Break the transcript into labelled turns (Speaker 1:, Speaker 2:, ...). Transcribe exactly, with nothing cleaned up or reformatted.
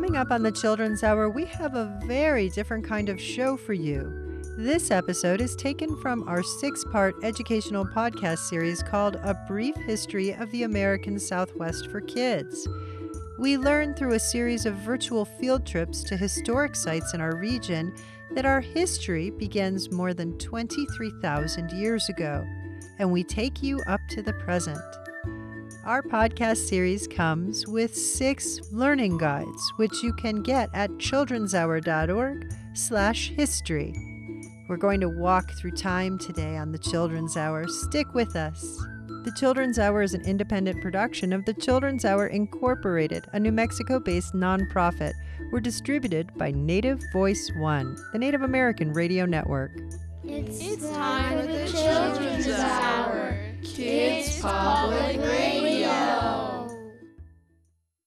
Speaker 1: Coming up on the Children's Hour, we have a very different kind of show for you. This episode is taken from our six-part educational podcast series called A Brief History of the American Southwest for Kids. We learn through a series of virtual field trips to historic sites in our region that our history begins more than twenty-three thousand years ago, and we take you up to the present. Our podcast series comes with six learning guides, which you can get at childrenshour.org slash history. We're going to walk through time today on the Children's Hour. Stick with us. The Children's Hour is an independent production of the Children's Hour Incorporated, a New Mexico-based nonprofit. We're distributed by Native Voice One, the Native American radio network.
Speaker 2: It's, it's time for the Children's Hour, Kids Public Radio.